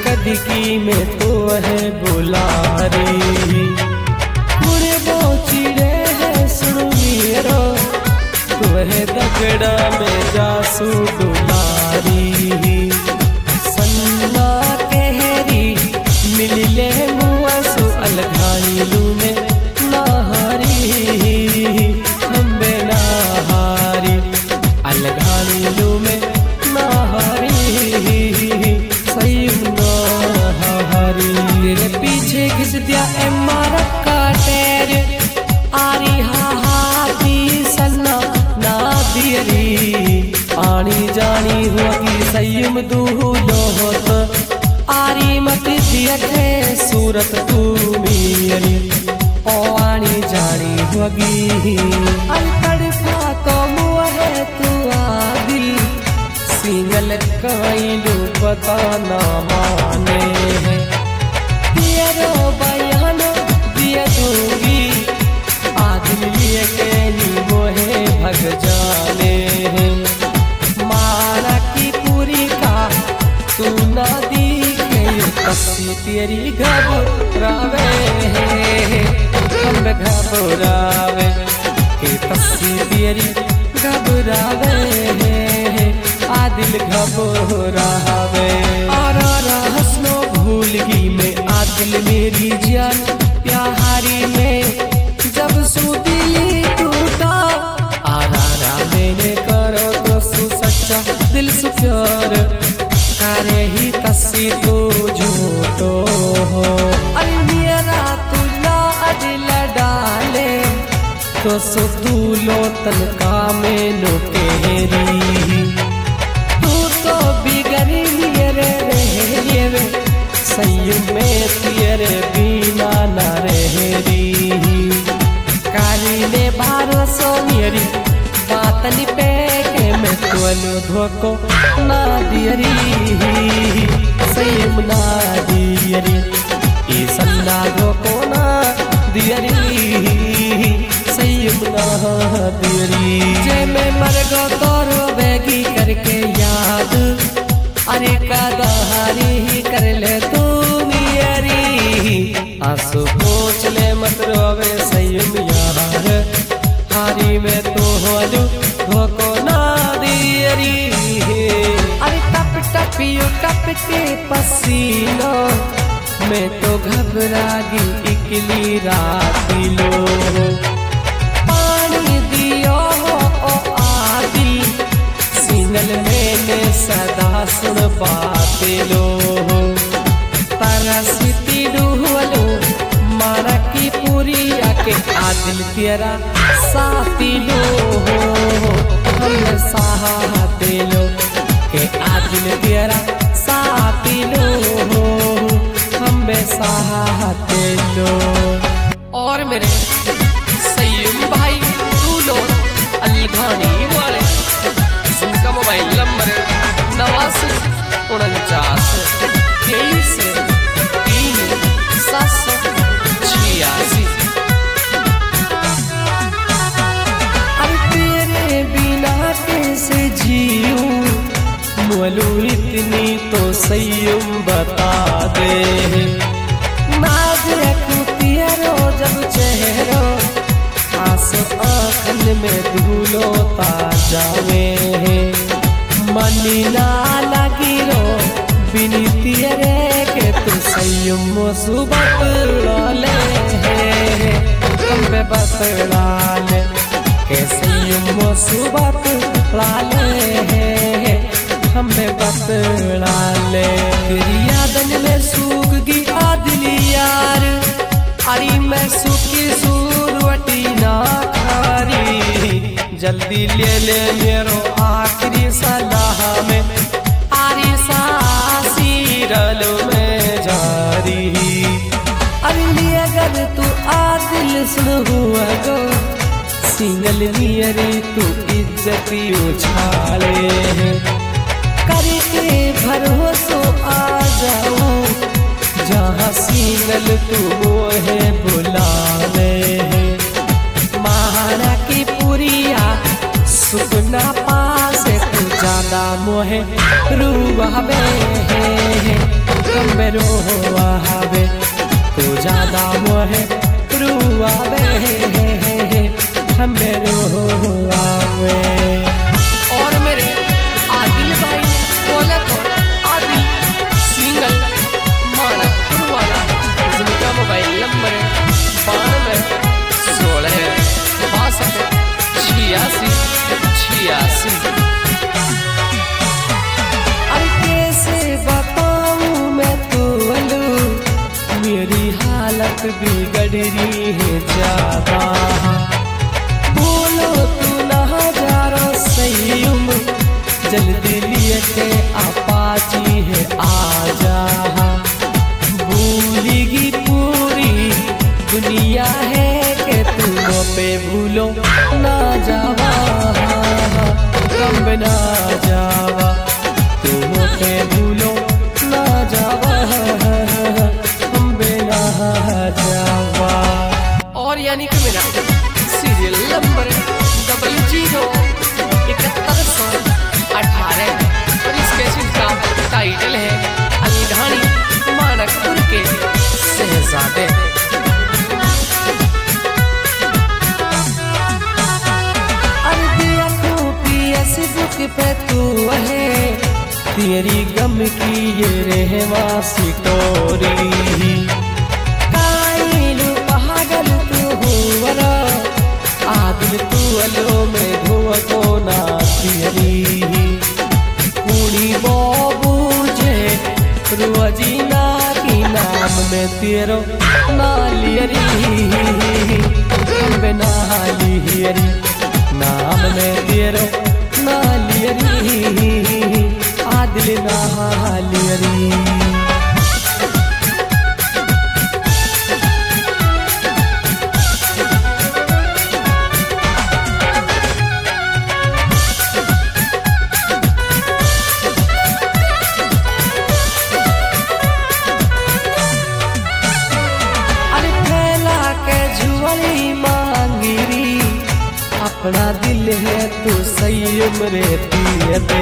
कदकी में तो है बुलारी मुरे वो चिड़े है सुन मेरो तो है दगड़ा में जासू दुलारी सन्ना कहरी मिल ले मुआसु अलघाई लू में नाहारी हम्बे नाहारी अलघाई लू में नाहारी तेरे पीछे घिस दिया मारा का टेर आरी हाथी सन्ना ना दियरी आनी जानी होगी सयम दूलो होत आरी मत दियते सूरत तू मेरी ओ आनी जानी होगी अलकड़ फातो मुहे तू आदिल सिंगल कवैलू पता ना माने तेरो बयान दिया दूंगी आदिल लिए के नी मोहे भग जाने मारा की पूरी का तू ना दिखे कसी तेरी घबरावे हम घबरावे के कसी तेरी घबरावे आदिल घबरावे और हंसनो भूलगी में आदिल मेरी जान प्यारी में जब सुदिली टूटा आरा मैंने करो तो सु सच्चा दिल से प्यार करे ही कसी तो झूठो हो अरे मेरा तुला अदिल डाले तो सु तू लो तनका में लो केरी सयम में तेरे बिना न रहरी काली ने बारो सो मेरी बातनी पे के मैं तोलो धोको ना दियरी सयम ना दियरी ई सन्ना धोको ना दियरी सयम ना दियरी जे मैं मर गो तोरो बेगी करके याद अरे कदाहारी ही कर ले तू मेरी आंसू पोंछ ले मत रोवे सयम यार हारी में तो होलू धोको ना दियरी अरे टप टप यू टप के पसीनो मैं तो घबरागी इकली राती लो पानी दियो ओ आदि सिंगल मैंने सदा सुन बाते लो तरसती डूहलो मारा की पूरी आके आदिल तेरा साथी लो हम साहते लो के आदिल तेरा साथी लो हम साहते लो और मेरे सयम भाई तू लो अलघानी वाले जिनका मोबाइल नंबर 8949 23 3 786 अरे तेरे बिना कैसे जीऊं मोलू इतनी तो सयम बता दे नाज रखूं तेरो जब चेहरो आंसू आँखन में धूलो ता जावे मनी ना लगी रो बिनी तेरे के तू सयम सुबत ले हम पे बतला ले के सयम सुबत ले हम पे बतला ले तेरी यादन में सूख गई आदिल यार अरे मैं सूखी सूरवटी ना खारी जल्दी ले ले मेरो आखिरी सलाह में आरी सासी रलो में जारी अरे अगर तू आदिल सुन हुआ गो सिंगल नियरी तू इज्जती उछाले करके भरोसो आ जाऊं जहाँ सिंगल तू मोहे बुलावे महारा की पुरिया सुपना पास तू ज्यादा मोहे रूबावे कम्बेरो आवे तो ज्यादा मोहे रुआवे कम्बेरो आवे। और मेरे आदिल भाई बोले तो आदिल सिंगल मानकपुर वाला, जिनका मोबाइल नंबर 92 16 62 86। अरे कैसे बताऊं मैं तो अलू, मेरी हालत बिगड़ रही है ज्यादा। बोलो तू ना जा रहा सयूम, जल्दी लिए के अपाची है आजा। भूलेगी पूरी दुनिया है कि तुम पे भूलो ना जावा, कम ना जावा तुम पे भूलो ना जावा, हम बिना जावा। और यानी कि मेरा सीरियल नंबर 007118 और इसके का टाइटल है अलघानी मानकपुर के शहजादे। बुक पे तू है तेरी गम की ये रहवासी टोरी, काइलू पागल तू हुवरा आदिल तू अलो में धुआ को ना तेरी पूरी बाबू जे रुआजीना की नाम में तेरो नालियरी बिना लियरी नाम में तेरो नालियरी आदिल नालियरी। अरे फैला के जुआली मांगिरी, अपना दिल है तो सही उम्र दे,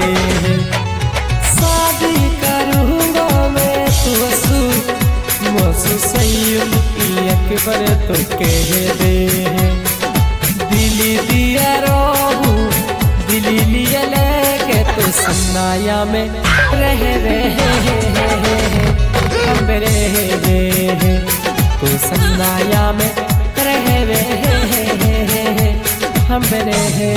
शादी करूँगा मैं तो मसू सही एक बार तो कह दे। दिली दिया रोहू दिली लिया लेके तो सन्नाया में रह हम रहे तो सन्नाया में रह हम रहे।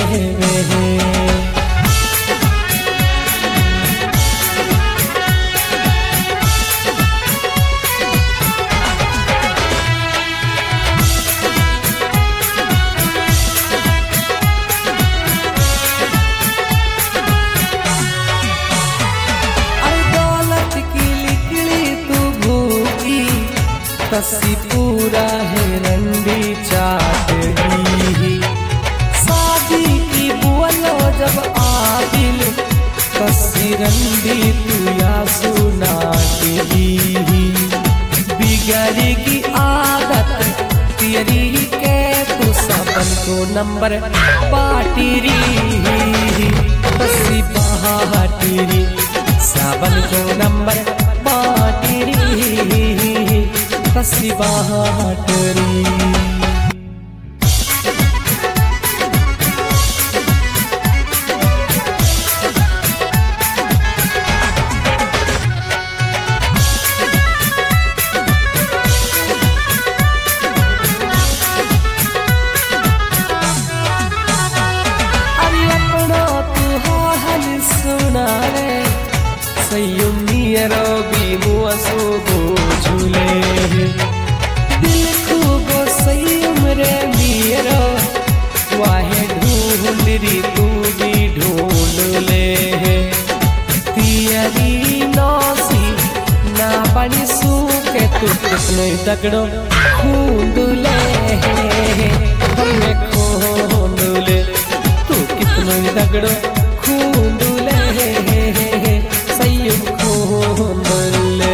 कसी पूरा है रंडी चाटगी, शादी की बुअलो जब आदिल कसी रंडी तू या सुनाटगी। बिगड़ी की आदत तेरी के तू सबन को नंबर बाटीरी, कसी बहाटीरी सबन को नंबर बाटीरी कसी बाटरी। अरे अपना तू हाल सुना रे सयुमी रोबी मुआसो गो झूले, दिल खूबो सही उम्रे मेरा वाहे ढूंढ री तू भी ढूंढ ले। तियरी नौसी ना बनी सूखे तू कितने तगड़ो खूंड ले, हमें खूंड ले तू कितने तगड़ो खूंड ले सही खूंड ले।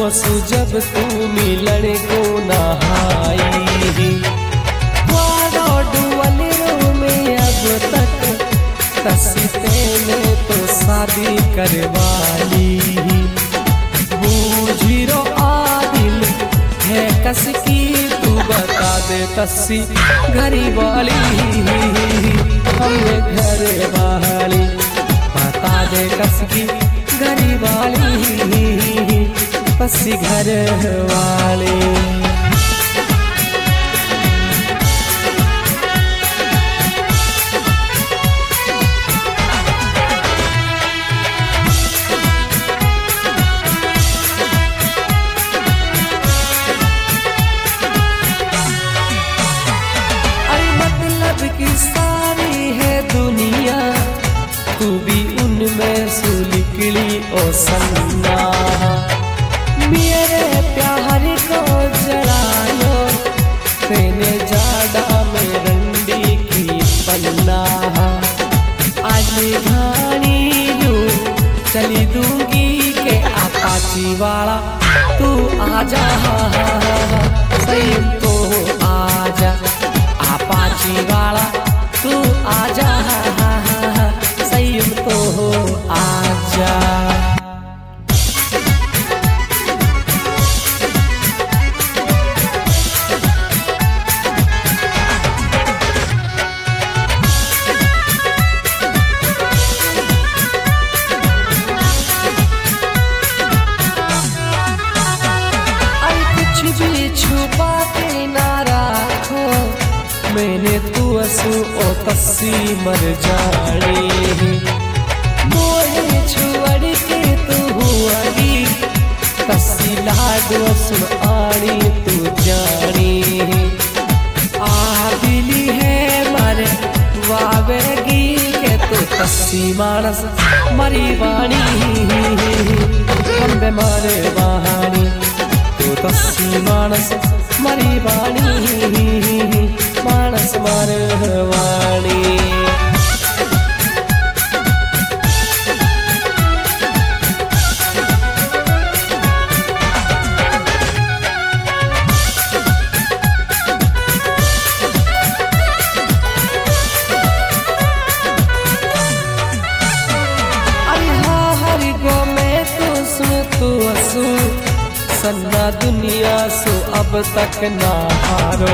सु जब तू मिलन को नहाई डुअल में अब तक तस्ते ने तो शादी करवाली बूझिरो आदिल है कस की तू बता दे तस्सी घरी वाली हमें घर वाली बता दे कस की घरी वाली तस्सी घर वाली। की सारी है दुनिया तू भी उनमें से निकली ओ सन्ना मेरे प्यार को जलायो तेने जाड़ा में रंडी की पन्ना आज घानी लू चली दूंगी के आपाची वाला तू आजा सही तो आजा आपाची वाला तू आजा सही तो आजा। कुछ भी छुपा के ना रखो मैंने तू असु ओ तस्सी मर जानी मोहे छुअड़ के तू हुआगी तस्सी लाडो सुन आनी तू जानी आदिली है मारे वावेगी के तू तस्सी मानस मरी वाणी हम मारे वाणी तू तस्सी मानस मरी वाणी मानस मरवाणी। हरि गो में तू सुन तू असू सन्ना दुनिया सो अब तक ना हारो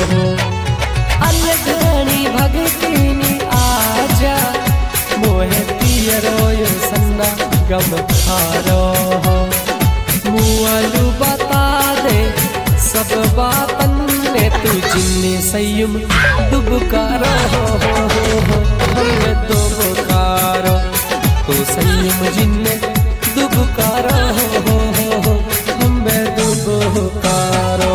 अलगनी भगतीनी आजा मोहे पियरो यो सन्ना गम खारो मुअलु बता दे सब बातन ने तू जिन्ने संयम डुबकारो हमें दो बुकारो तू संयम जिन्ने डुबकारो हमें दो बुकारो।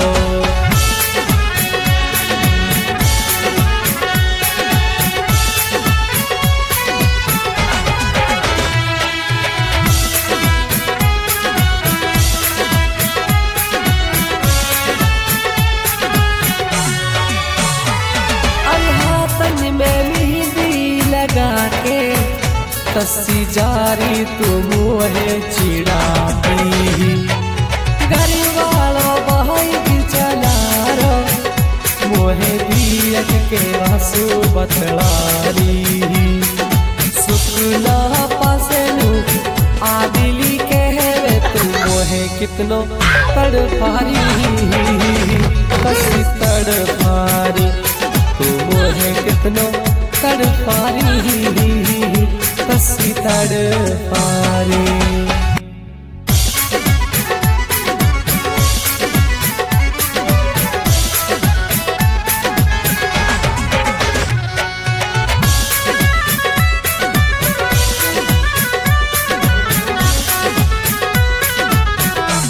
तस्सी जारी तू मोहे चिड़ाती घर वालों बहाई चलारो मोहे दियक के आंसू बतलारी सुकना पासनु आदिली कहवे तू मोहे कितनो तड़पारी तस्सी तड़पारी